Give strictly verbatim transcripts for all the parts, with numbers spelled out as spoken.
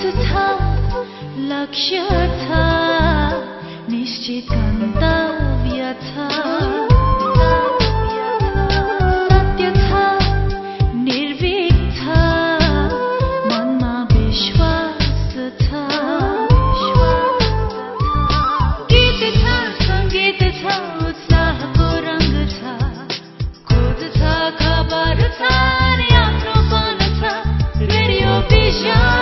लक्ष्य छ निश्चित गन्तव्य छ सत्य छ निर्भीक छ मनमा विश्वास छ गीत छ सङ्गीत छ उत्साहको रङ्ग छ खोज छ खबर छ यात्रोपन छ रेडियो भिजन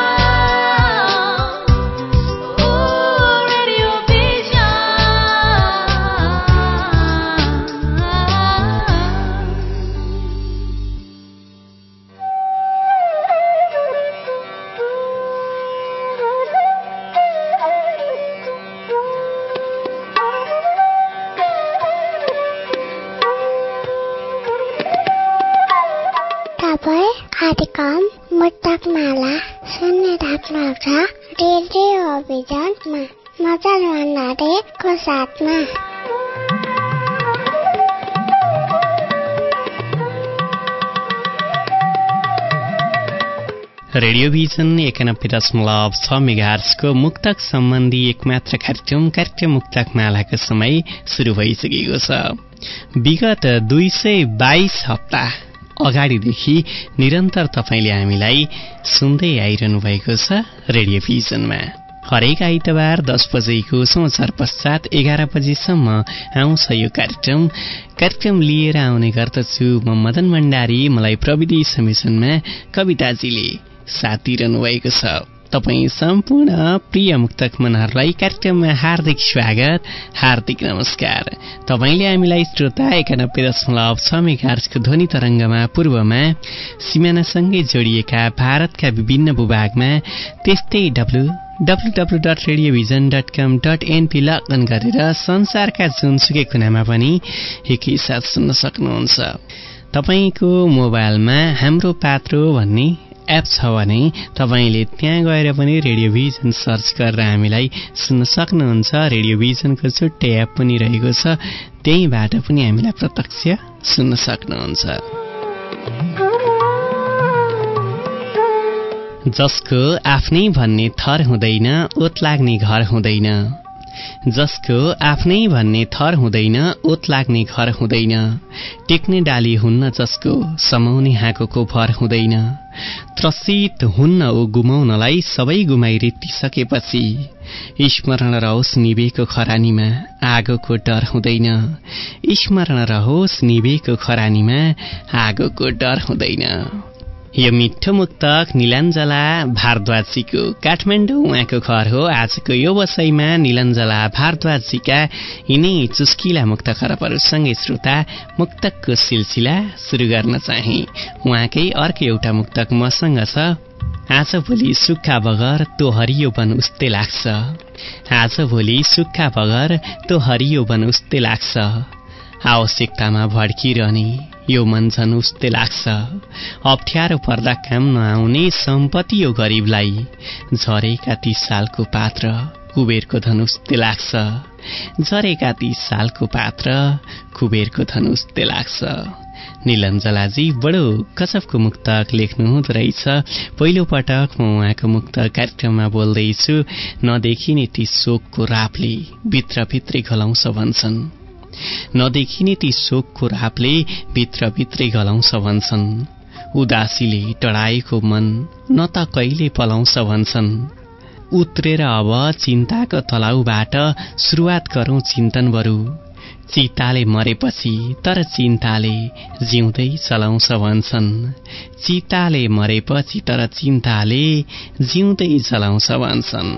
कार्यक्रम मुक्तक माला सुन्ने राख्नुहुन्छ रेडियो अभियानमा मदन भण्डारीको साथमा। रेडियो भिजन एकानब्बे दशमलव छ मेगाहर्जको मुक्तक सम्बन्धी एकमात्र कार्यक्रम कार्यक्रम मुक्तक मालाको समय सुरु भइसकेको छ। विगत दुई सय बाइस हप्ता अगाडिदेखि निरन्तर तपाईले हामीलाई सुन्दै आइरहनु भएको छ रेडियो भिजनमा। हरेक आइतबार दस बजेको समाचार पश्चात एघार बजेसम्म आउँछ यो कार्यक्रम। कार्यक्रम लिएर आउने गर्दछु म मदन भण्डारी। मलाई प्रविधि समेसनमा कविताजीले साथ दिइरहनु भएको छ। तपाईँ सम्पूर्ण प्रिय मुक्तक मनहरूलाई कार्यक्रममा हार्दिक स्वागत, हार्दिक नमस्कार। तपाईँले हामीलाई श्रोता एकानब्बे दशमलव छ मेगाहर्जको ध्वनि तरङ्गमा पूर्वमा सिमानासँगै जोडिएका भारतका विभिन्न भूभागमा, त्यस्तै W W W dot Radiovision dot com dot NP login गरेर संसारका जुनसुकै कुनामा पनि एकैसाथ सुन्न सक्नुहुन्छ। तपाईँको मोबाइलमा हाम्रो पात्रो भन्ने एप छ भने तपाईले त्यहाँ गएर पनि रेडियो भिजन सर्च गरेर हामीलाई सुन्न सक्नुहुन्छ। रेडियो भिजनको छुट्टै एप पनि रहेको छ, त्यहीबाट पनि हामीलाई प्रत्यक्ष सुन्न सक्नुहुन्छ। जसको आफ्नै भन्ने थर हुँदैन ओत लाग्ने घर हुँदैन, जसको आफ्नै भन्ने थर हुँदैन ओत लाग्ने घर हुँदैन, टेक्ने डाली हुन्न जसको समाउने हाँको भर हुँदैन, त्रसित हुन्न ऊ गुमाउनलाई सबै गुमाइ रित्तिसकेपछि, स्मरण रहोस् निभेको खरानीमा आगोको डर हुँदैन, स्मरण रहोस् निभेको खरानीमा आगोको डर हुँदैन। यो मिठो मुक्तक निलञ्जला भारद्वाजीको काठमाडौँ उहाँको घर हो। आजको यो वसैमा निलञ्जला भारद्वाजीका यिनै चुस्किला मुक्त खरबहरूसँगै श्रोता मुक्तकको सिलसिला सुरु गर्न चाहे। उहाँकै अर्को एउटा मुक्तक मसँग छ। आज भोलि सुक्खा बगर तो हरियो बन उस्तै लाग्छ, आज भोलि सुक्खा बगर तो हरियो बन उस्तै लाग्छ, आवश्यकतामा भड्किरहने यो मन झन् उस्तै लाग्छ, अप्ठ्यारो पर्दा काम नआउने सम्पत्ति यो गरिबलाई, झरेका तीस सालको पात्र कुबेरको धन उस्तै लाग्छ, झरेका तीस सालको पात्र कुबेरको धन उस्तै लाग्छ। निलञ्जलाजी बडो गजबको मुक्तक लेख्नुहुँदो रहेछ। पहिलो पटक म उहाँको मुक्तक कार्यक्रममा बोल्दैछु। नदेखिने ती शोकको रापले भित्रभित्रै गलाउँछ भन्छन्, नदेखिने ती शोकको रापले भित्रभित्रै गलाउँछ भन्छन्, उदासीले टडाएको मन न त कहिले पलाउँछ भन्छन्, उत्रेर अब चिन्ताको तलाउबाट सुरुवात गरौं चिन्तन बरु, चिताले मरेपछि तर चिन्ताले जिउँदै चलाउँछ भन्छन्, चिताले मरेपछि तर चिन्ताले जिउँदै चलाउँछ भन्छन्।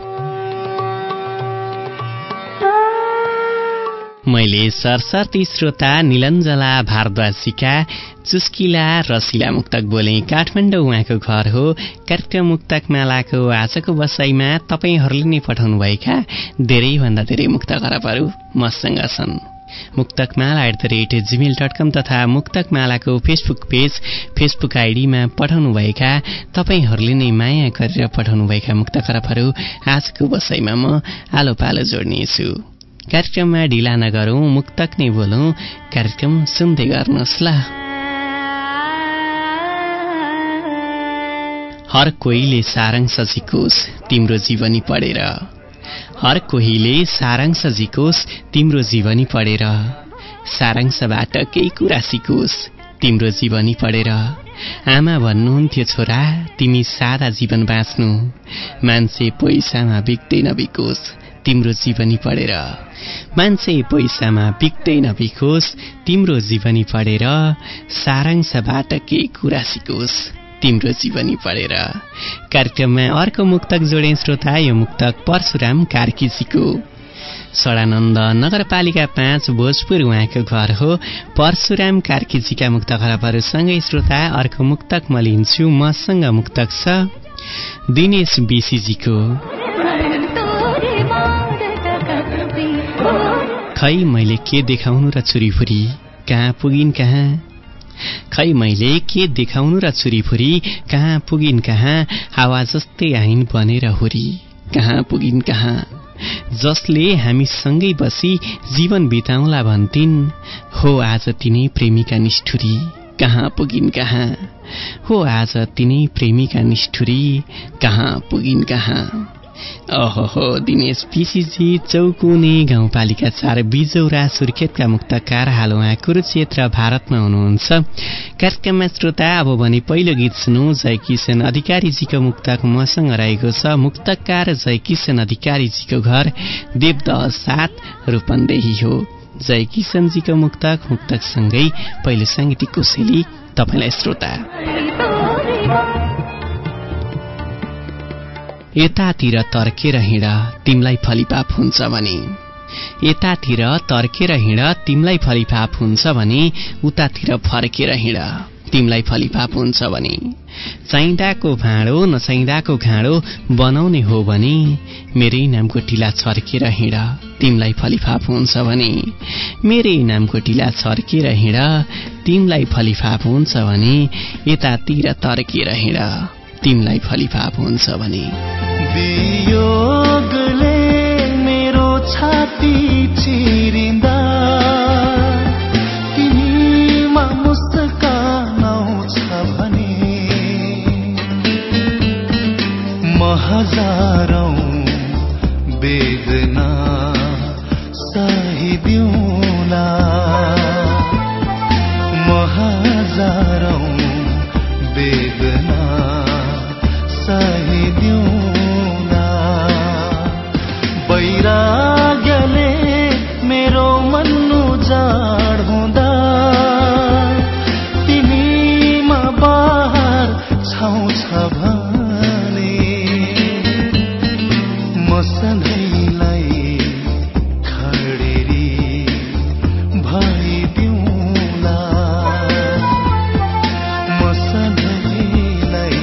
मैले सरसर्ती श्रोता निलञ्जला भारद्वाजीका चुस्किला रसिला मुक्तक बोले। काठमाडौँ उहाँको घर हो। कार्यक्रम मुक्तक मालाको आजको बसाइमा तपाईहरूले नै पठाउनुभएका धेरैभन्दा धेरै मुक्त खरबहरू मसँग छन्। Muktakmala at the rate Gmail dot com तथा मुक्तकमालाको फेसबुक पेज फेसबुक आइडीमा पठाउनुभएका तपाईहरूले नै माया गरेर पठाउनुभएका मुक्त खरबहरू आजको बसाइमा म आलो पालो जोड्नेछु। कार्यक्रममा ढिला नगरौं, मुक्तक नै बोलौं, कार्यक्रम सुन्दै गर्नुहोस् ल। हर कोहीले सारांश जिकोस् तिम्रो जीवनी पढेर हर कोहीले सारांश जिकोस् तिम्रो जीवनी पढेर सारांशबाट केही कुरा सिकोस् तिम्रो जीवनी पढेर आमा भन्नुहुन्थ्यो छोरा तिमी सादा जीवन बाँच्नु मान्छे पैसामा बिक्दै नबिकोस् तिम्रो जीवनी पढेर मान्छे पैसामा बिक्दै नबिकोस् तिम्रो जीवनी पढेर सारांशबाट केही कुरा सिकोस् तिम्रो जीवनी पढेर। कार्यक्रममा अर्को मुक्तक जोडे श्रोता, यो मुक्तक परशुराम कार्कीजीको। सडानन्द नगरपालिका पाँच भोजपुर उहाँको घर हो। परशुराम कार्कीजीका मुक्तक खराबहरूसँगै श्रोता अर्को मुक्तक म लिन्छु। मसँग मुक्तक छ दिनेश बिसीजीको। खै मैले के देखाउनु र छुरीफुरी कहाँ पुगिन् कहाँ खै मैले के देखाउनु र छुरीफुरी कहाँ पुगिन् कहाँ हावा जस्तै आइन बनेर हुरी कहाँ पुगिन् कहाँ जसले हामी सँगै बसी जीवन बिताउला भन्थिन् हो आज तिनै प्रेमीका निष्ठुरी कहाँ पुगिन् कहाँ हो आज तिनै प्रेमीका निष्ठुरी कहाँ पुगिन् कहाँ। ओहो दिनेश पिसीजी चौकुने गाउँपालिका चार बिजौरा सुर्खेतका मुक्तकार हाल उहाँ कुरुक्षेत्र भारतमा हुनुहुन्छ। कार्यक्रममा श्रोता अब भने पहिलो गीत सुनौ। जय किशन अधिकारीजीको मुक्तक मसँग रहेको छ। मुक्तकार जय किशन अधिकारीजीको घर देवदह सात रूपन्देही हो। जय किशनजीको मुक्तक मुक्तकसँगै पहिलो साङ्गीतिक कोसेली तपाईलाई श्रोता। यतातिर तर्केर हिँड तिमलाई फलिपाप हुन्छ भने यतातिर तर्केर हिँड तिमलाई फलिपाप हुन्छ भने उतातिर फर्केर हिँड तिमलाई फलिपाप हुन्छ भने चाहिँदाको भाँडो नचाहिँदाको घाँडो बनाउने हो भने मेरै नामको टिला छर्केर हिँड तिमलाई फलिफाप हुन्छ भने मेरै नामको टिला छर्केर हिँड तिमलाई फलिफाप हुन्छ भने यतातिर तर्केर हिँड तिमलाई फलिफाप हुन्छ भने। वियोगले मेरो छाती चिरिँदा तिमीमा मुस्कान आउँछ भने म हजारौं वेदना सहिदिउँला म हजारौं वेदना सहिदिउँला वैराग्यले मेरो मन उजाड हुँदा तिमीमा बहार छाउँछ भने म सधैँलाई खडेरी भइदिउँला म सधैँलाई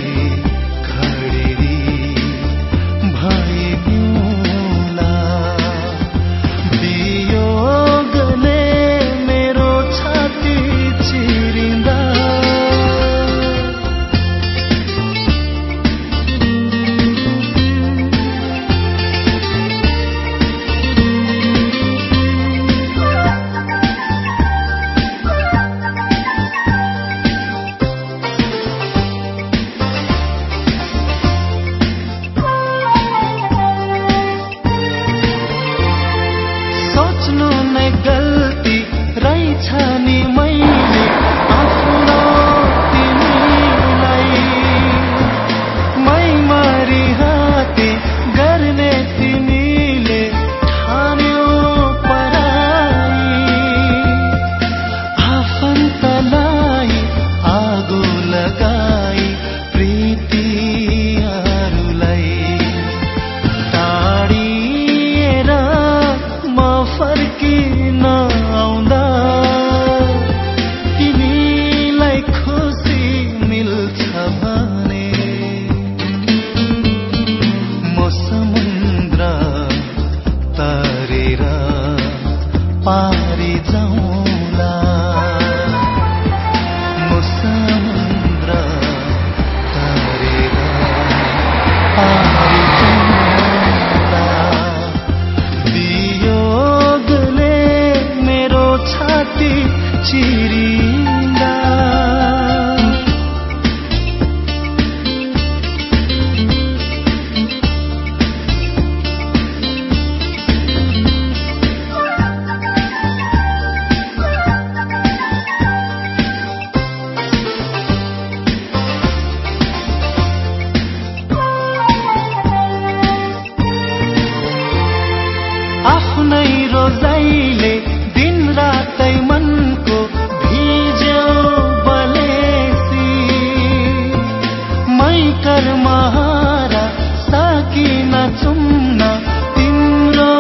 कर्महारा सकिन चुम्न तिम्रो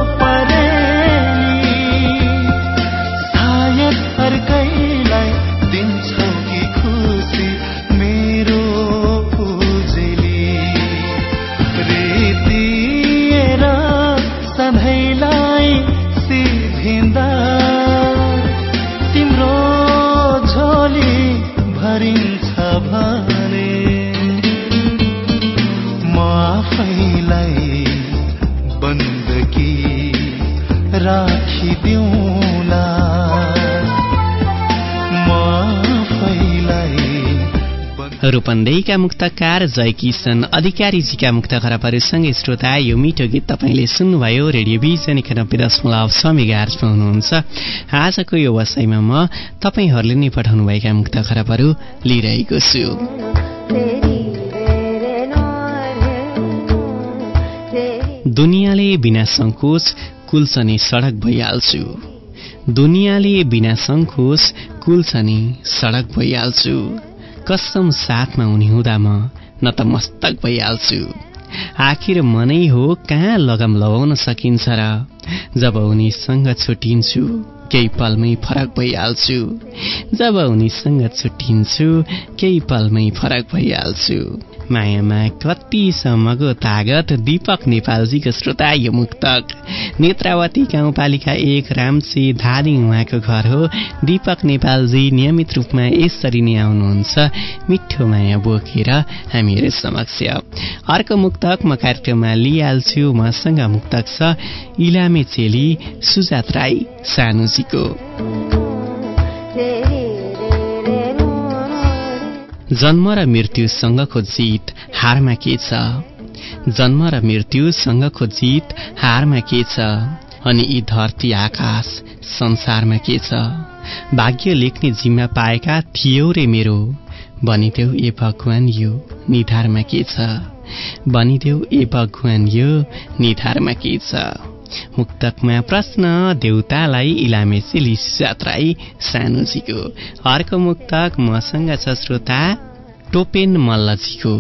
परेली सायद अर्कैलाई दिन्छौ कि खुसी मेरो उजेली रेतिएर सधैँलाई सिधिँदा तिम्रो झोली भरिन्छ भने म आफैलाई बन्दकी राखिदिउँला म आफैलाई रूपन्देहीका मुक्तकार जय किशन अधिकारीजीका मुक्त खराबहरूसँगै श्रोता यो मिठो गीत तपाईँले सुन्नुभयो। रेडियो भिजन एकानब्बे दशमलव छ मेगाहर्जमा हुनुहुन्छ। आजको यो वसाइमा म तपाईँहरूले नै पठाउनुभएका मुक्त खराबहरू लिइरहेको छु। दुनियाँले बिना सङ्कोच कुल्छने सडक भइहाल्छु दुनियाँले बिना सङ्कोच कुल्छने सडक भइहाल्छु कसम साथमा उनी हुँदा म न त मस्तक भइहाल्छु आखिर मनै हो कहाँ लगाम लगाउन सकिन्छ र जब उनीसँग छुटिन्छु केही पलमै फरक भइहाल्छु जब उनीसँग छुटिन्छु केही पलमै फरक भइहाल्छु मायामा कतिसम्मको तागत दीपक नेपालजीको श्रोता यो मुक्तक नेत्रावती गाउँपालिका एक रामसी धादिङ उहाँको घर हो। दीपक नेपालजी नियमित रूपमा यसरी नै आउनुहुन्छ मिठो माया बोकेर हामीहरू समक्ष। अर्को मुक्तक म कार्यक्रममा लिइहाल्छु। मसँग मुक्तक छ इलामे चेली सुजात राई सानुजीको। जन्म र मृत्युसँगको जीत हारमा के छ जन्म र मृत्युसँगको जीत हारमा के छ अनि यी धरती आकाश संसारमा के छ भाग्य लेख्ने जिम्मा पाएका थियौ रे मेरो बनिदेऊ ए भगवान यो निधारमा के छ बनिदेऊ ए भगवान यो निधारमा के छ। मुक्तकमा प्रश्न देउतालाई इलामे चेली सुजात राई सानुजीको। अर्को मुक्तक मसँग छ श्रोता टोपेन मल्लजीको।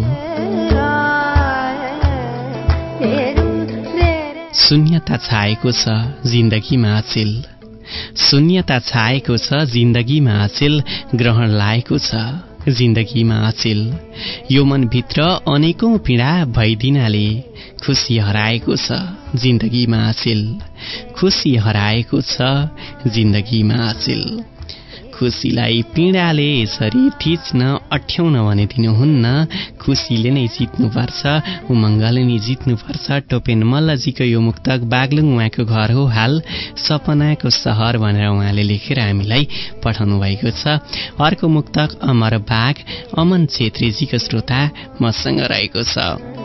शून्यता छाएको छ जिन्दगीमा अचेल शून्यता छाएको छ जिन्दगीमा अचेल ग्रहण लागेको छ जिन्दगीमा अचेल यो मनभित्र अनेकौं पीडा भइदिनाले खुसी हराएको छ जिन्दगीमा अचेल खुसी हराएको छ जिन्दगीमा अचेल। खुसीलाई पीडाले यसरी थिच्न अठ्याउन भने दिनुहुन्न खुसीले नै जित्नुपर्छ उमङ्गले नै जित्नुपर्छ। टोपेन मल्लजीको यो मुक्तक बागलुङ उहाँको घर हो। हाल सपनाको सहर भनेर उहाँले लेखेर हामीलाई पठाउनु भएको छ। अर्को मुक्तक अमर बाग अमन छेत्रीजीको श्रोता मसँग रहेको छ।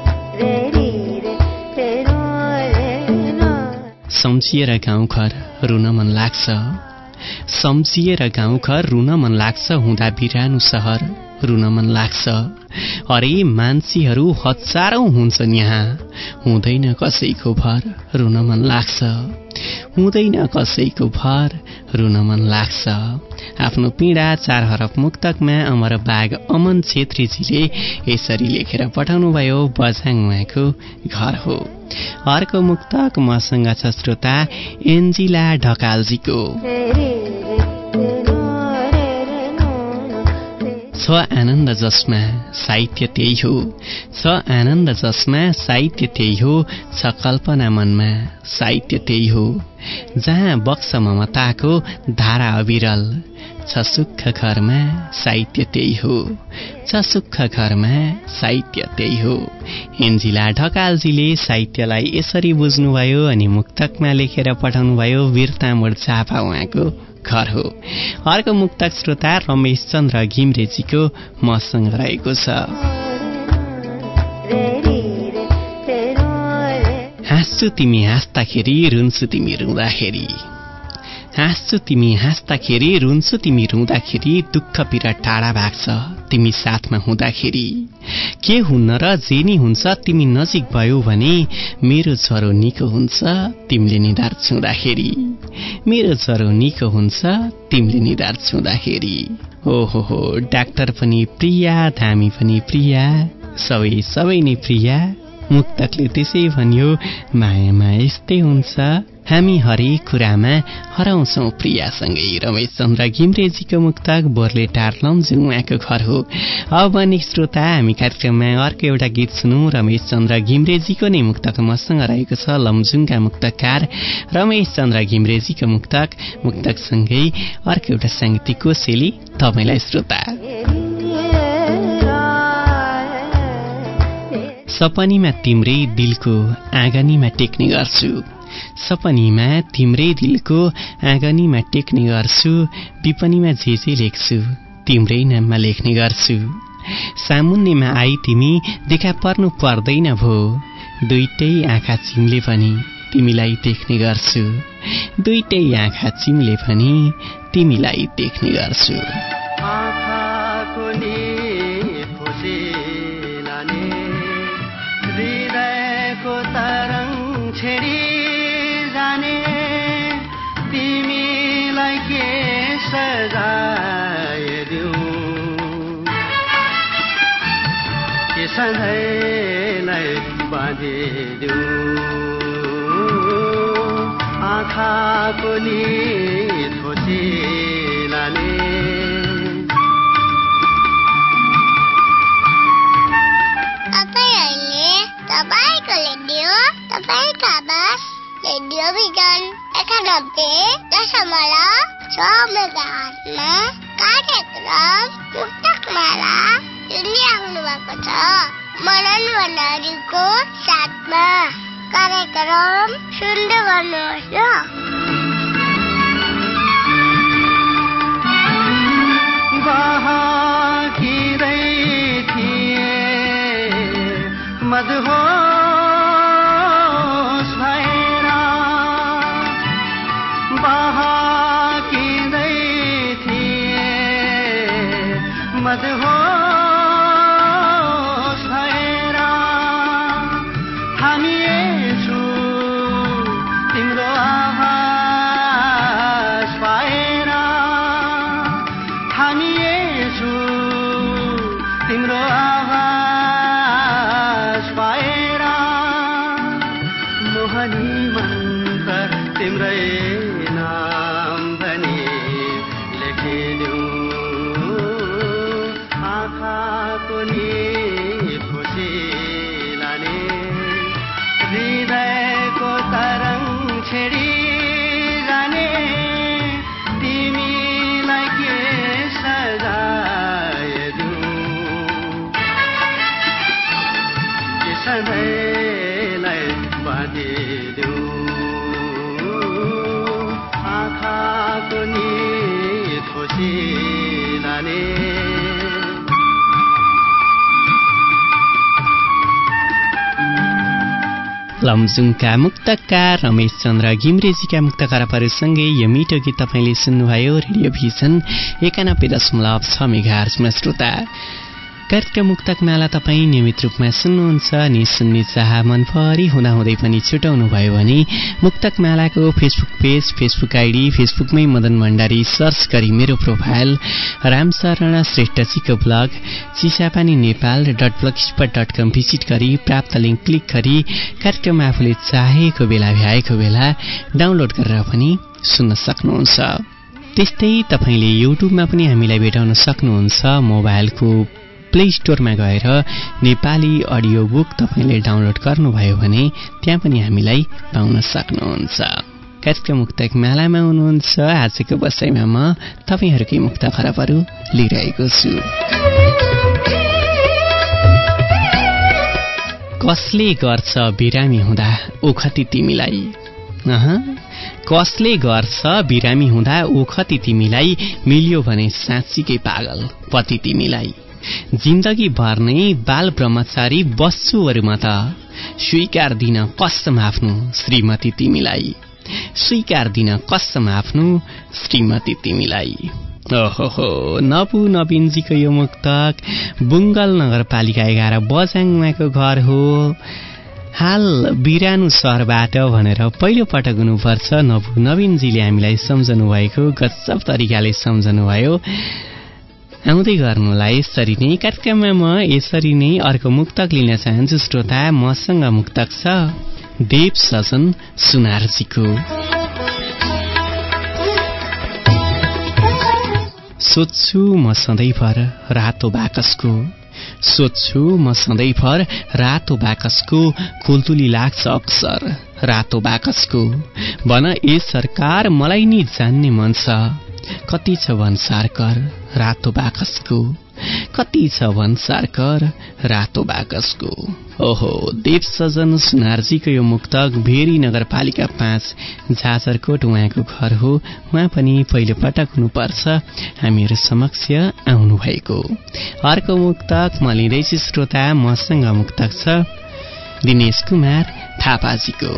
सम्झिएर गाउँघर रुन मन लाग्छ सम्झिएर गाउँघर रुन मन लाग्छ हुँदा बिरानो सहर रुन मन लाग्छ अरे मान्छेहरू हजारौं हुन्छन् यहाँ हुँदैन कसैको भर रुन मन लाग्छ हुँदैन कसैको भर रुन मन लाग्छ। आफ्नो पीडा चार हरफ मुक्तकमा अमर बाग अमन छेत्रीजीले यसरी लेखेर पठाउनुभयो। बझाङ उहाँको घर हो। अर्को मुक्तक मसँग छ श्रोता एन्जिला ढकालजीको। छ आनन्द जसमा साहित्य त्यही हो छ आनन्द जसमा साहित्य त्यही हो छ कल्पना मनमा साहित्य त्यही हो जहाँ बक्स ममताको धारा अविरल छ सुख घरमा साहित्य त्यही हो छ सुख घरमा साहित्य त्यही हो। एन्जिला ढकालजीले साहित्यलाई यसरी बुझ्नुभयो अनि मुक्तकमा लेखेर पठाउनुभयो। वीरता मोड झापा उहाँको घर हो। अर्को मुक्तक श्रोता रमेश चन्द्र घिम्रेजीको मसँग रहेको छ। हाँस्छु तिमी हाँस्दाखेरि रुन्छु तिमी रुँदाखेरि हाँस्छु तिमी हाँस्दाखेरि रुन्छु तिमी रुँदाखेरि दुःख पीडा टाढा भाग्छ तिमी साथमा हुँदाखेरि के हुन्न र जे नि हुन्छ तिमी नजिक भयो भने मेरो ज्वरो निको हुन्छ तिमीले निधार छुँदाखेरि मेरो ज्वरो निको हुन्छ तिमीले निधार छुँदाखेरि। ओहो हो डाक्टर पनि प्रिया धामी पनि प्रिया सबै सबै नै प्रिया। मुक्तकले त्यसै भन्यो, मायामा यस्तै हुन्छ, हामी हरेक कुरामा हराउँछौँ प्रियासँगै। रमेश चन्द्र घिम्रेजीको मुक्तक बोर्ले टार लमजुङ उहाँको घर हो। अब भने श्रोता हामी कार्यक्रममा अर्को एउटा गीत सुनौँ। रमेश चन्द्र घिम्रेजीको नै मुक्तक मसँग रहेको छ। लमजुङका मुक्तकार रमेश चन्द्र घिम्रेजीको मुक्तक मुक्तकसँगै अर्को एउटा साङ्गीतिक कोसेली तपाईँलाई श्रोता। सपनीमा तिम्रै दिलको आँगनीमा टेक्ने गर्छु, सपनीमा तिम्रै दिलको आँगनीमा टेक्ने गर्छु, विपनीमा जे जे लेख्छु तिम्रै नाममा लेख्ने गर्छु। सामुन्नेमा आई तिमी देखा पर्नु पर्दैन भो, दुईटै आँखा चिम्ले पनि तिमीलाई देख्ने गर्छु, दुईटै आँखा चिम्ले पनि तिमीलाई देख्ने गर्छु। सधैँलाई बाँधिदिऊ आँखाको नि थोचिलाले। तपाईँहरूले तपाईँको रेडियो तपाईँका आवाज रेडियो भिजन एकानब्बे दशमलव छ मेगाहर्जमा कार्यक्रम मुक्तकमाला सुनिराख्नु भएको छ। मनन भण्डारीको साथमा कार्यक्रम सुन्दै गर्नुहोस् न। बहकिँदै थिए मदहोस भएर, बहकिँदै थिए मदहोस लमजुङका मुक्तकार रमेश चन्द्र घिम्रेजीका मुक्त खराबहरूसँगै यो मिठो गीत तपाईँले सुन्नुभयो रेडियो भिजन एकानब्बे दशमलव छ मेगाहर्जमा। श्रोता कार्यक्रम मुक्तक माला तपाईँ नियमित रूपमा सुन्नुहुन्छ अनि सुन्ने चाह मनभरि हुँदाहुँदै पनि छुटाउनु भयो भने मुक्तक मालाको फेसबुक पेज फेसबुक आइडी फेसबुकमै मदन भण्डारी सर्च गरी मेरो प्रोफाइल रामशरण श्रेष्ठजीको blog Chisapani Nepal dot blogspot dot com visit गरी प्राप्त लिङ्क क्लिक गरी कार्यक्रम आफूले चाहेको बेला भ्याएको बेला डाउनलोड गरेर पनि सुन्न सक्नुहुन्छ। त्यस्तै तपाईँले युट्युबमा पनि हामीलाई भेटाउन सक्नुहुन्छ। मोबाइलको प्ले स्टोरमा गएर नेपाली अडियो बुक तपाईँले डाउनलोड गर्नुभयो भने त्यहाँ पनि हामीलाई पाउन सक्नुहुन्छ। कार्यक्रम मुक्तक मालामा हुनुहुन्छ। आजको बसाइमा म तपाईँहरूकै मुक्त खराबहरू लिइरहेको छु। कसले गर्छ बिरामी हुँदा ओखती तिमीलाई, कसले गर्छ बिरामी हुँदा ओखती तिमीलाई, मिल्यो भने साँच्चीकै पागल पति तिमीलाई। जिन्दगी भर नै बाल ब्रह्मचारी बस्छु अरूमा त, स्वीकार दिन कसम आफ्नो श्रीमती तिमीलाई, स्वीकार दिन कसम आफ्नो श्रीमती तिमीलाई। ओहो नपु नवीनजीको यो मुक्तक बुङ्गल नगरपालिका एघार बजाङमाको घर हो। हाल बिरानु सहरबाट भनेर पहिलो पटक हुनुपर्छ नपु नवीनजीले हामीलाई सम्झनु भएको, गजब तरिकाले सम्झनु भयो। आउँदै गर्नुलाई यसरी नै कार्यक्रममा म यसरी नै अर्को मुक्तक लिन चाहन्छु श्रोता। मसँग मुक्तक छ देव सजन सुनारजीको। सोध्छु म सधैँभर रातो बाकसको, सोध्छु म सधैँभर रातो बाकसको, कुलतुली लाग्छ अक्सर रातो बाकसको। भन ए सरकार मलाई नि जान्ने मन छ, कति छ भन्सार कर रातो बाकसको, कति छ भन्सार कर रातो बाकसको। ओहो, देव सजन सुनारजीको यो मुक्तक भेरी नगरपालिका पाँच झाजरकोट उहाँको घर हो। उहाँ पनि पहिलो पटक हुनुपर्छ हामीहरू समक्ष आउनु भएको। अर्को मुक्तक म लिँदैछु श्रोता। मसँग मुक्तक छ दिनेश कुमार थापाजीको।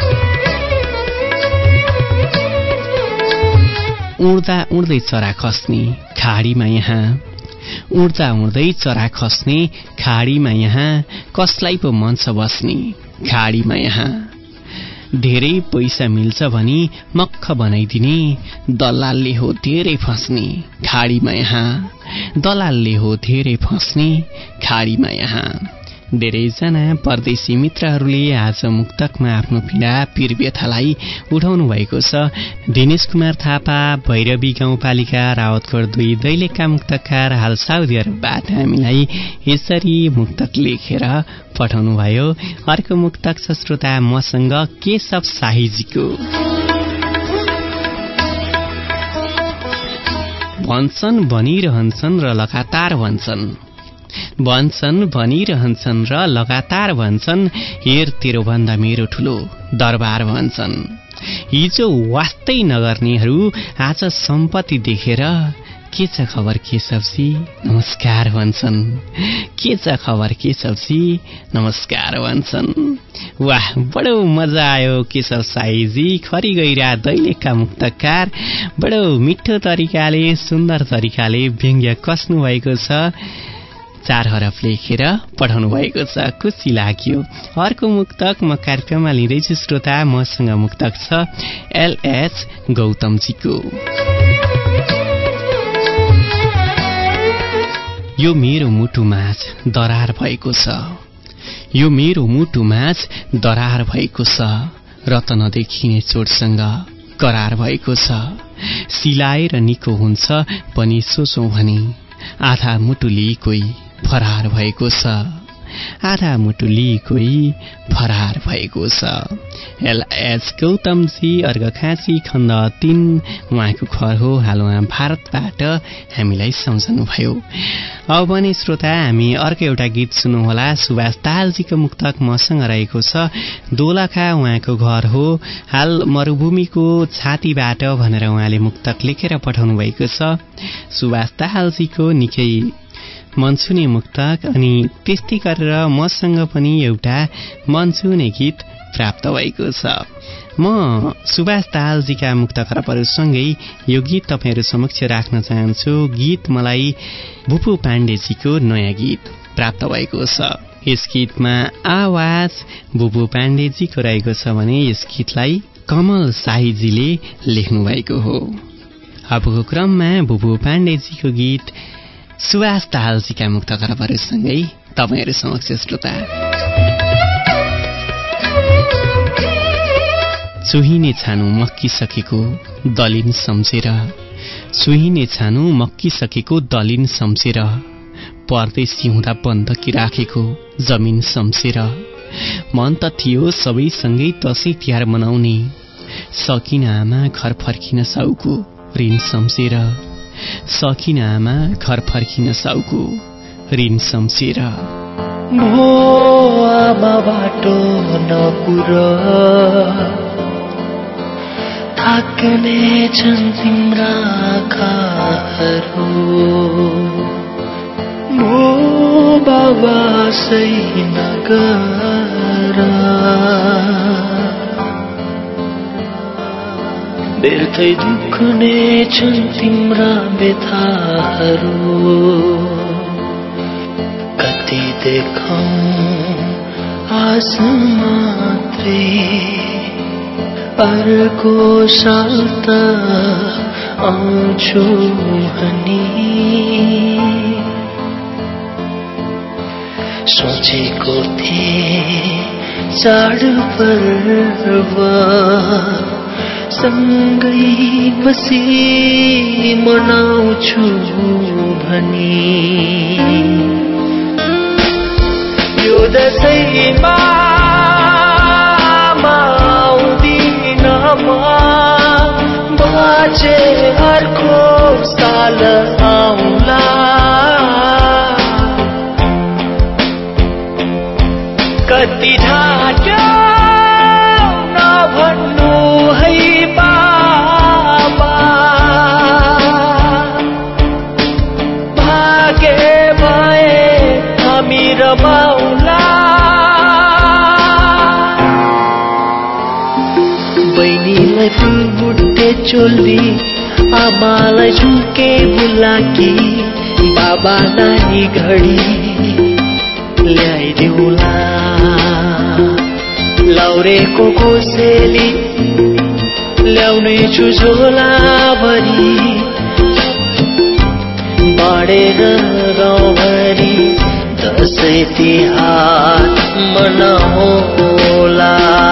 उड्दा उड्दै चरा खस्ने खाडीमा यहाँ, उड्दा उड्दै चरा खस्ने खाडीमा यहाँ, कसलाई पो मन छ बस्ने खाडीमा यहाँ। धेरै पैसा मिल्छ भनी मक्ख बनाइदिने, दलालले हो धेरै फस्ने खाडीमा यहाँ, दलालले हो धेरै फस्ने खाडीमा यहाँ। धेरैजना परदेशी मित्रहरूले आज मुक्तकमा आफ्नो पीडा पीर व्यथालाई उठाउनु भएको छ। दिनेश कुमार थापा भैरवी गाउँपालिका रावतकोट दुई दैलेखका मुक्तकार हाल साउदी अरबबाट हामीलाई यसरी मुक्तक लेखेर पठाउनु भयो। अर्को मुक्तक छ श्रोता मसँग केशव शाहीजीको। भन्छन् भनिरहन्छन् र लगातार भन्छन्, भन्छन् भनिरहन्छन् र लगातार भन्छन्, हेर तेरो भन्दा मेरो ठुलो दरबार भन्छन्। हिजो वास्तै नगर्नेहरू आज सम्पत्ति देखेर के छ खबर केशवजी नमस्कार भन्छन्, के छ खबर केशवजी नमस्कार भन्छन्। वाह, बडो मजा आयो केशव शाहीजी, खरी गैरा दैलेखका मुक्तकार। बडो मिठो तरिकाले सुन्दर तरिकाले व्यङ्ग्य कस्नु भएको छ, चार हरफ लेखेर पठाउनु भएको छ, खुसी लाग्यो। अर्को मुक्तक म कार्यक्रममा लिँदैछु श्रोता। मसँग मुक्तक छ एलएच गौतमजीको। यो मेरो मुटु माझ दरार भएको छ, यो मेरो मुटु माझ दरार भएको छ, रत नदेखिने चोटसँग करार भएको छ। सिलाएर निको हुन्छ पनि सोचौं भने, आधा मुटु लिई कोही फरार भएको छ, आधा मुटु लिई कोही फरार भएको छ। एलएच गौतमजी अर्घखाँची खण्ड तीन उहाँको घर हो। हाल उहाँ भारतबाट हामीलाई सम्झनु भयो। अब भने श्रोता हामी अर्को एउटा गीत सुन्नुहोला। सुभाष दाहालजीको मुक्तक मसँग रहेको छ। दोलखा उहाँको घर हो। हाल मरुभूमिको छातीबाट भनेर उहाँले मुक्तक लेखेर पठाउनु भएको छ। सुभाष दाहालजीको निकै मनसुने मुक्तक अनि त्यस्तै गरेर मसँग पनि एउटा मनसुने गीत प्राप्त भएको छ। म सुभाष दाहालजीका मुक्त खराबहरूसँगै यो गीत तपाईँहरू समक्ष राख्न चाहन्छु। गीत मलाई भुपु पाण्डेजीको नयाँ गीत प्राप्त भएको छ। यस गीतमा आवाज भुपु पाण्डेजीको रहेको छ भने यस गीतलाई कमल शाहीजीले लेख्नु भएको हो। अबको क्रममा भुपु पाण्डेजीको गीत सुभाष दाहालजीका मुक्त खराबहरूसँगै तपाईँहरू समक्ष श्रोता। चुहिने छानु मक्किसकेको दलिन सम्झेर, चुहिने छानु मक्किसकेको दलिन सम्झेर, परदेशी हुँदा बन्दकी राखेको जमिन सम्झेर, मन त थियो सबैसँगै दशैं तिहार मनाउने, सकिन आमा घर फर्किन साउको ऋण सम्झेर, सकिन आमा घर फर्किन साउको ऋण सम्झेर। भो आमा बाटो नपुर थाक्ने छन् तिम्रा आँखाहरू, भो बाबा सही नगर व्यर्थै दुख्ने छन् तिम्रा व्यथाहरू, कति देखाउँ आस मात्रै अर्को साल त आउँछु भनी सोचेको थिएँ चाडपर्व सँगै बसी मनाउँछु भनी यो दशैँमा आउँदिन म बाँचे अर्को साल आउँला कति ढाक्यो नभन्नु है बाबा भागे भए हामी रमाउला बहिनीलाई फुलबुट्टे चोली आमालाई झुके बुलाकी बाबा नानी घडी ल्याइदेऊला लौरेको कोसेली ल्याउने छु झोला भरी बाडेर गाउँभरि दसैँ तिहार मनाउला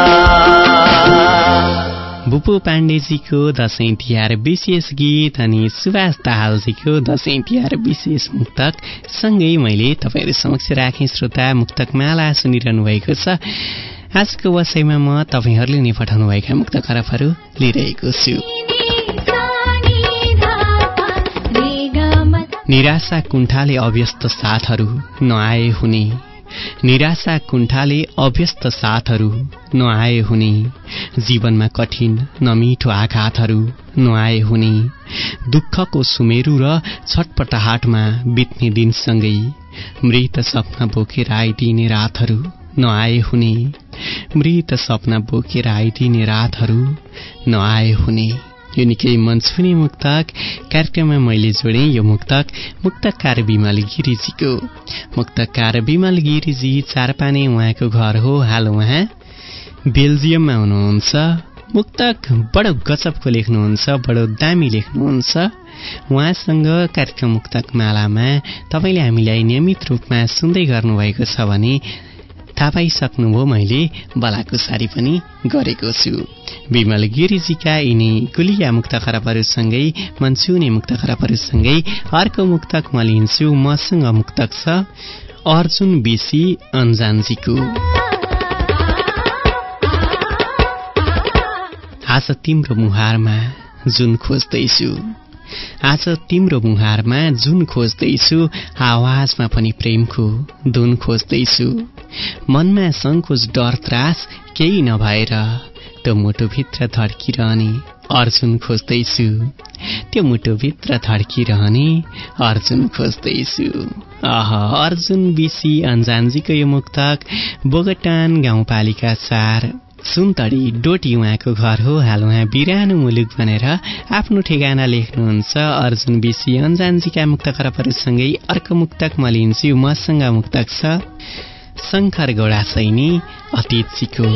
बुपु पाण्डेजीको दशैं तिहार विशेष गीत अनि सुभाष दाहालजीको दशैं तिहार विशेष मुक्तक सँगै मैले तपाईहरु समक्ष राखेँ। श्रोता मुक्तक माला सुनिरहनु भएको छ। आजको वसैमा म तपाईहरुले नै पठाउनु भएका मुक्त खराबहरू लिइरहेको छु। निराशा कुण्ठाले अव्यस्त साथहरू नआए हुने निराशा कुण्ठाले अव्यस्त साथहरू नआए हुने जीवनमा कठिन नमिठो आघातहरू नआए हुने दुःखको सुमेरु र छटपटाहाटमा बित्ने दिनसँगै मृत सपना बोकेर आइदिने रातहरू नआए हुने मृत सपना बोकेर आइदिने रातहरू नआए हुने। यो निकै मन छुने मुक्तक कार्यक्रममा मैले जोडे। यो मुक्तक मुक्तकार विमल गिरिजीको। मुक्तकार विमल गिरिजी चारपाने उहाँको घर हो। हाल उहाँ बेल्जियममा हुनुहुन्छ। मुक्तक बडो गजबको लेख्नुहुन्छ, बडो दामी लेख्नुहुन्छ। उहाँसँग कार्यक्रम मुक्तक मालामा तपाईले हामीलाई नियमित रूपमा सुन्दै गर्नुभएको छ भने थाहा पाइसक्नुभयो, मैले बलाकुसारी पनि गरेको छु। विमल गिरिजीका यिनी गुलिया मुक्त खराबहरूसँगै मनसुने मुक्त खराबहरूसँगै अर्को मुक्तक म लिन्छु। मसँग मुक्तक छ अर्जुन बिसी अन्जानजीको। आज तिम्रो मुहारमा जुन खोज्दैछु आज तिम्रो मुहारमा जुन खोज्दैछु आवाजमा पनि प्रेमको धुन खोज्दैछु मनमा संकोच डर त्रास केही नभएर त्यो मुटुभित्र धड्किरहने अर्जुन खोज्दैछु त्यो मुटुभित्र धड्किरहने अर्जुन खोज्दैछु। अह अर्जुन बिसी अन्जानजीको यो मुक्तक बोगटान गाउँपालिका चार सुन्तडी डोटी उहाँको घर हो। हाल उहाँ बिरानो मुलुक भनेर आफ्नो ठेगाना लेख्नुहुन्छ। अर्जुन बिसी अन्जानजीका मुक्त खराबहरूसँगै अर्को मुक्तक म लिन्छु। मसँग मुक्तक छ शङ्कर गौडा सैनी अतीतजीको।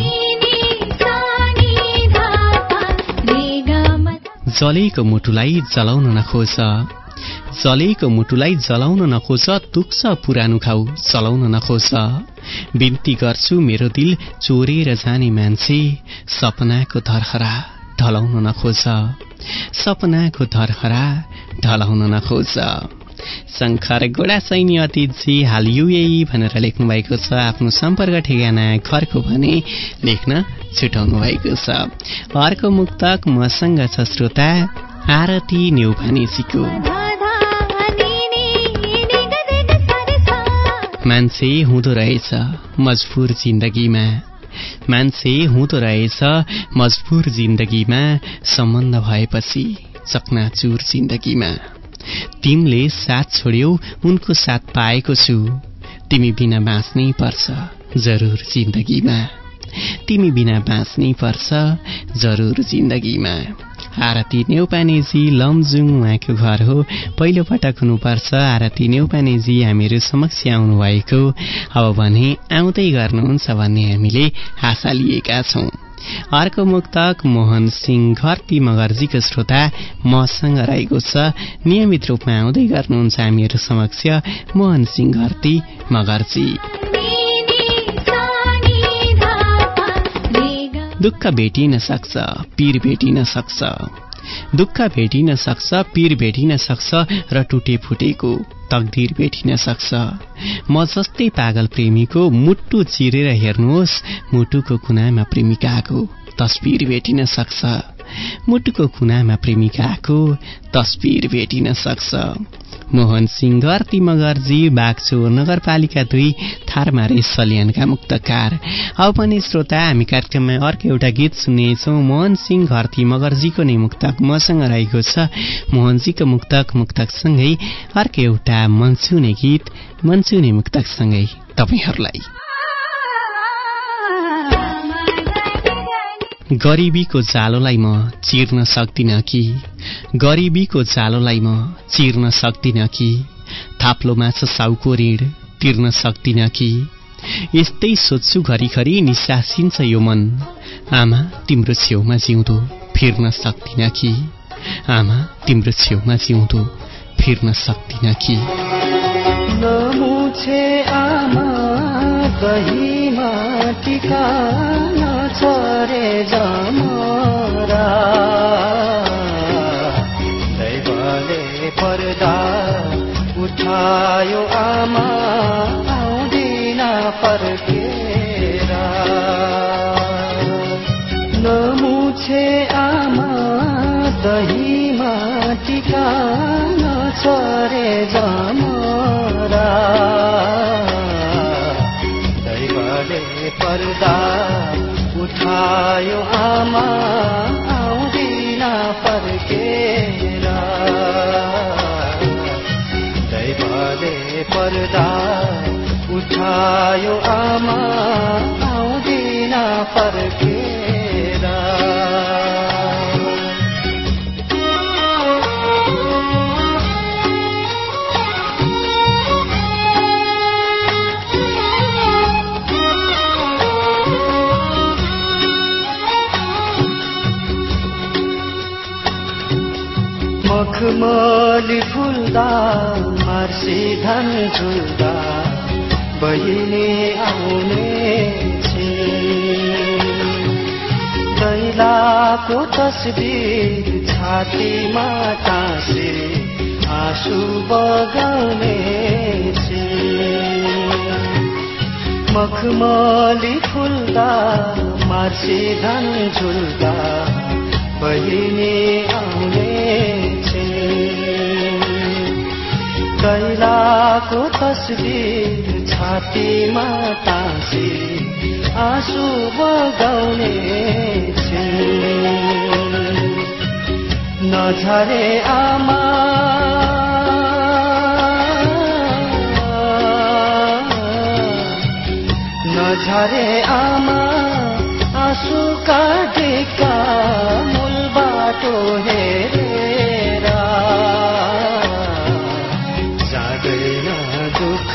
जलेको मुटुलाई जलाउन नखोज जलेको मुटुलाई जलाउन नखोज दुख्छ पुरानो खाउ चलाउन नखोज बिन्ती गर्छु मेरो दिल चोरेर जाने मान्छे सपनाको धरहरा ढलाउन नखोज सपनाको धरहरा ढलाउन नखोज। शङ्कर गोडा सैनी अतीतजी हाल युएई भनेर लेख्नु भएको छ। आफ्नो सम्पर्क ठेगाना घरको भने लेख्न छुटाउनु भएको छ। अर्को मुक्तक मसँग छ श्रोता आरती नेउपानेजीको। मान्छे हुँदो रहेछ मजबुर जिन्दगीमा मान्छे हुँदो रहेछ मजबुर जिन्दगीमा सम्बन्ध भएपछि चकनाचुर जिन्दगीमा तिमीले साथ छोड्यौ उनको साथ पाएको छु तिमी बिना बाँच्नै पर्छ जरुर जिन्दगीमा तिमी बिना बाँच्नै पर्छ जरुर जिन्दगीमा। आरती नेउपानेजी लमजुङ उहाँको घर हो। पहिलो पटक हुनुपर्छ आरती नेउपानेजी हामीहरू समक्ष आउनु भएको। अब भने आउँदै गर्नुहुन्छ भन्ने हामीले आशा लिएका छौं। अर्को मुक्तक मोहन सिंह घरती मगर्जीको श्रोता मसँग रहेको छ। नियमित रूपमा आउँदै गर्नुहुन्छ हामीहरू समक्ष मोहन सिंह घरती मगर्जी। दुःख भेटिन सक्छ, पीर भेटिन सक्छ, दुःख भेटिन सक्छ, पीर भेटिन सक्छ र टुटे फुटेको तकदीर भेटिन सक्छ। म जस्तै पागल प्रेमीको मुटु चिरेर हेर्नुहोस्, मुटुको कुनामा प्रेमिकाको तस्बिर भेटिन सक्छ, मुटुको कुनामा प्रेमिकाको तस्बिर भेटिन सक्छ। मोहन सिंह घरती मगर्जी बागचौर नगरपालिका दुई थारमारे सल्यानका मुक्तकार। अब पनि श्रोता हामी कार्यक्रममा अर्को एउटा गीत सुन्नेछौँ। मोहन सिंह घरती मगर्जीको नै मुक्तक मसँग रहेको छ। मोहनजीको मुक्तक मुक्तकसँगै अर्को एउटा मनसुने गीत मनसुने मुक्तकसँगै तपाईहरूलाई। गरिबीको जालोलाई म चिर्न सक्दिन कि, गरिबीको जालोलाई म चिर्न सक्दिन कि, थाप्लोमा छ साउको ऋण तिर्न सक्दिन कि, यस्तै सोच्छु घरिघरि निसासिन्छ यो मन, आमा तिम्रो छेउमा जिउँदो फिर्न सक्दिन कि, आमा तिम्रो छेउमा जिउँदो फिर्न सक्दिन कि। नमुछे आमा दहीमा टिका नछरे जमरा, दैवले पर्दा उठायो आमा आउँदिन फर्केर। नमुछे आमा दहीमा टिका नछरे जमरा, दैवले पर्दा उठायो आमा आउँदिन फर्केर। दैवले पर्दा उठायो आमा आउँदिन फर्केर। मखमली फुल्दा मार्सी धन झुल्दा बहिनी आउने दैलाको तस्बिर छातीमा टाँसे आँसु बगाउने। मखमली फुल्दा मार्सी धन झुल्दा बहिनी आउने, दैलाको तस्बिर छातीमा टाँसे आँसु बगाउने। नझरे आमा नझरे आमा आँसु काटेका मूल बाटो हेरेर, जाँदैन दुःख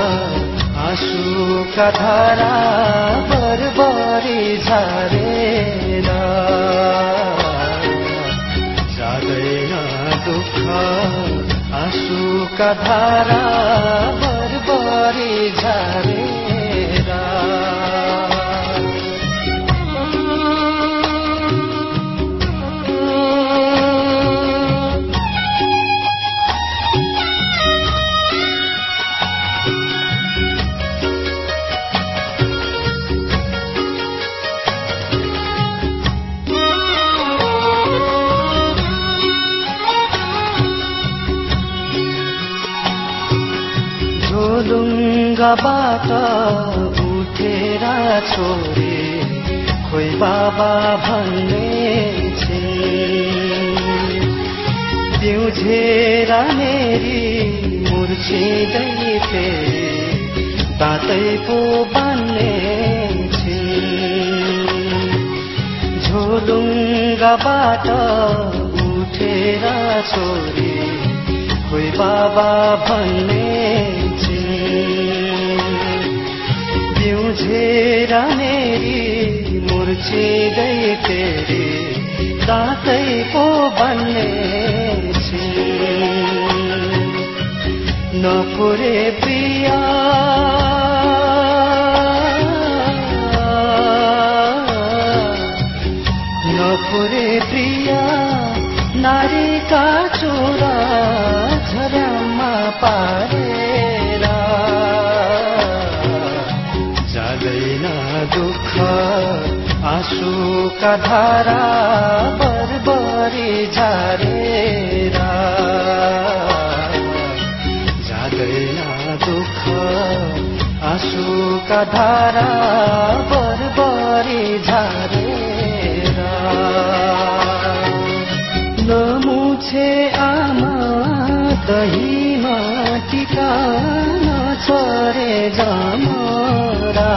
आँसुका धारा बरबरी झरेर, जाँदैन दुःख आँसुका धारा बरबरी झरेर। ढुङ्गाबाट उठेर छोरे खोइ बाबा भन्ने पिउझेर मेरी मुर्छिँदै फेरि दाँतै पो बन्ने झोलुङ्गाबाट उठेर छोरे खोइ बाबा भन्ने पिउझेर मेरी मुर्छिँदै फेरि दाँतै पो बन्ने नपुरे प्रिया नपुरे प्रिया नारीका चोरा झर्यामा पारेर जाँदैन दुःख आँसुका धारा बरबरी झारेर जाँदैन दुःख आँसुका धारा बरबरी झारेर नमुछे आमा दहीमा टिका नछरे जमरा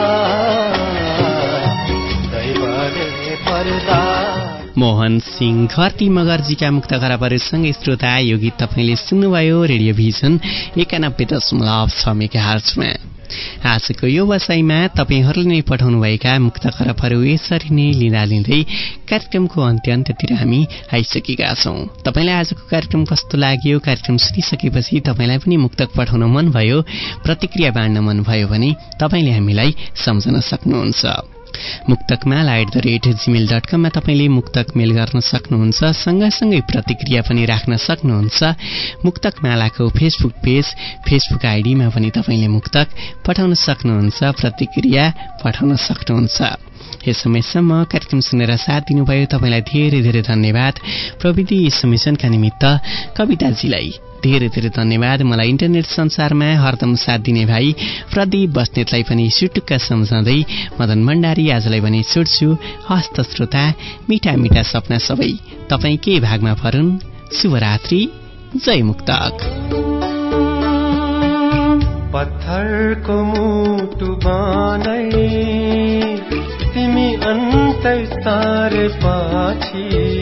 दैवले पर्दा। मोहन सिंह घरती मगर्जीका मुक्त खराबहरूसँगै श्रोता यो गीत तपाईँले सुन्नुभयो रेडियो भिजन एकानब्बे दशमलव छ मेगाहर्जमा। आजको यो वसाईमा तपाईँहरूले नै पठाउनुभएका मुक्त खराबहरू यसरी नै लिँदा लिँदै कार्यक्रमको अन्त्य अन्त्यतिर हामी आइसकेका छौँ। तपाईँलाई आजको कार्यक्रम कस्तो लाग्यो? कार्यक्रम सुनिसकेपछि तपाईँलाई पनि मुक्तक पठाउन मन भयो, प्रतिक्रिया बाँड्न मन भयो भने तपाईँले हामीलाई सम्झन सक्नुहुन्छ। Muktakmala at the rate Gmail dot कममा तपाईँले मुक्तक मेल गर्न सक्नुहुन्छ। सँगसँगै प्रतिक्रिया पनि राख्न सक्नुहुन्छ। मुक्तकमालाको फेसबुक पेज फेसबुक आइडीमा पनि तपाईँले मुक्तक पठाउन सक्नुहुन्छ, प्रतिक्रिया पठाउन सक्नुहुन्छ। यस समयसम्म कार्यक्रम सुनेर साथ दिनुभयो तपाईँलाई धेरै धेरै धन्यवाद। प्रविधि संयोजनका निमित्त कविताजीलाई धेरै धेरै धन्यवाद। मलाई इन्टरनेट संसारमा हरदम साथ दिने भाइ प्रदीप बस्नेतलाई पनि सुटुक्क सम्झाउँदै मदन भण्डारी आजलाई भने छुट्छु। हस्त श्रोता, मिठा मिठा सपना सबै तपाईँकै भागमा परुन्। शुभरात्रि, जय मुक्तक। पत्थरको मुटु बनाई तिमी अन्तै तारे पछि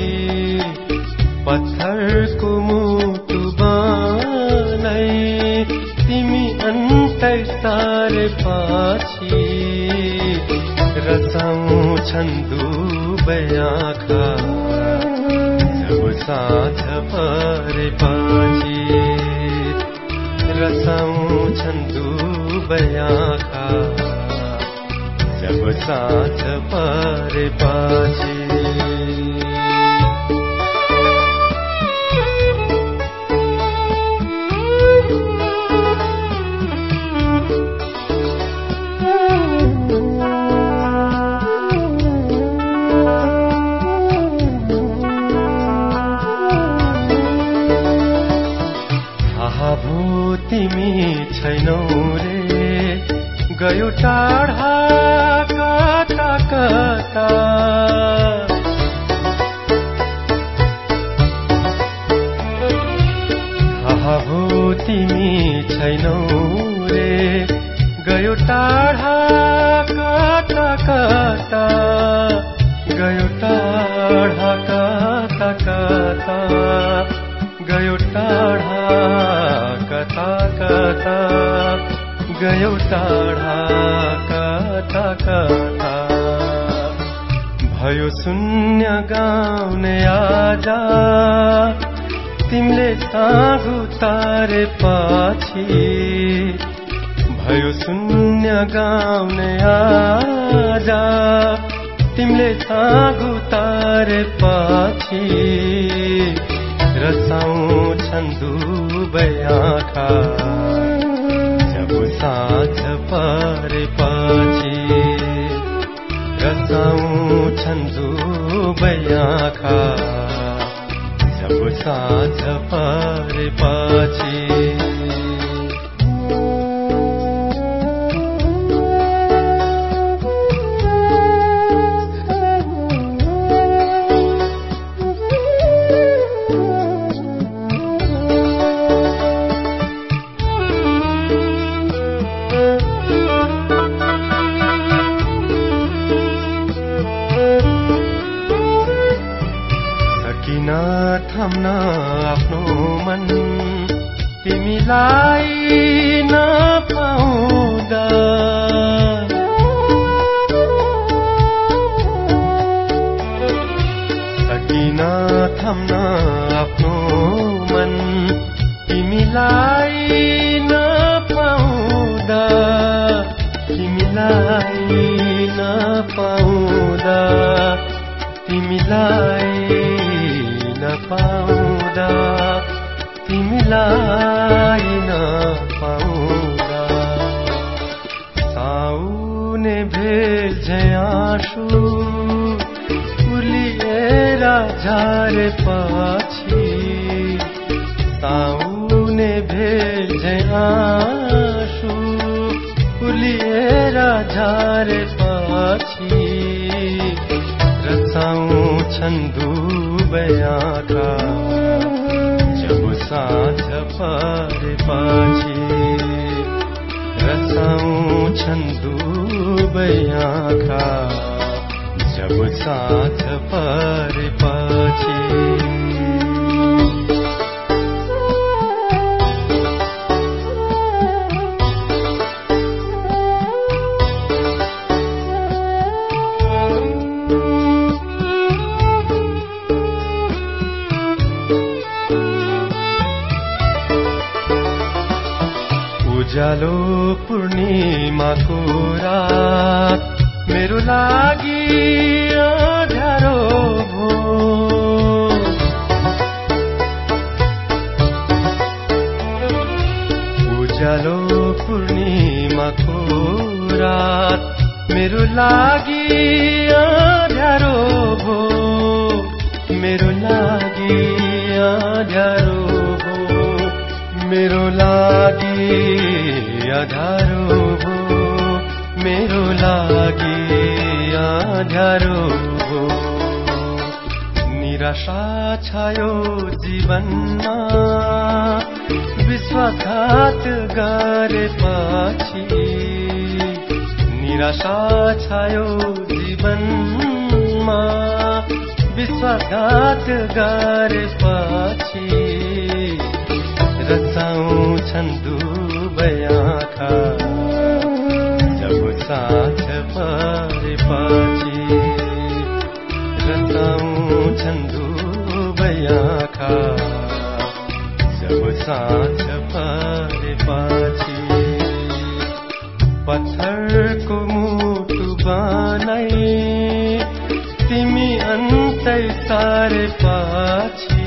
पत्थरको मुटु बनाई तिमी अन्तै तारे पछि रसाउँछन् दुबै आँखा जब साँझ परेपछि रसाउँछन् दुबै आँखा जब साँझ परेपछि। तिमी छैनौ रे गयो टाढा कता कता थाहा भो तिमी छैनौ रे गयो टाढा कता कता गयो टाढा कता कता गयो टाढा कता कता गयो टाढा कता कता भयो शून्य गाउने आजा तिमीले सागु तारे पछि भयो शून्य गाउने आजा तिमीले सागु तारे पछि रसाउँछन् दुबै आँखा जब साँझ परेपछि रसाउँछन् दुबै आँखा जब साँझ परेपछि। थाम्न आफ्नो मन तिमीलाई नपाउँदा तिमीलाई नपाउँदा तिमीलाई नपाउँदा तिमीलाई नपाउँदा साउने भेजे आँसु उलिएर झारे पछि साउने भेजे आँसु उलिएर झारे पछि रसाउँछन् दुवै आँखा जब साँझ परेपछि रसाउँछन् दुवै आँखा जब साँझ परेपछि उज्यालो पूर्णिमाको रात मेरो लागि अँध्यारो भो उज्यालो पूर्णिमाको रात मेरो लागि अँध्यारो भो मेरो लागि अँध्यारो भो मेरो लागि अँध्यारो भो मेरो लागि अँध्यारो भो निराशा छायो जीवनमा विश्वासघात गरेपछि निराशा छायो जीवनमा विश्वासघात गरेपछि रसाउँछन् दुवै आँखा जब साँझ परेपछि रसाउँछन् दुवै आँखा जब साँझ परेपछि पत्थरको मुटु बनाई तिमी अन्तै सारेपछि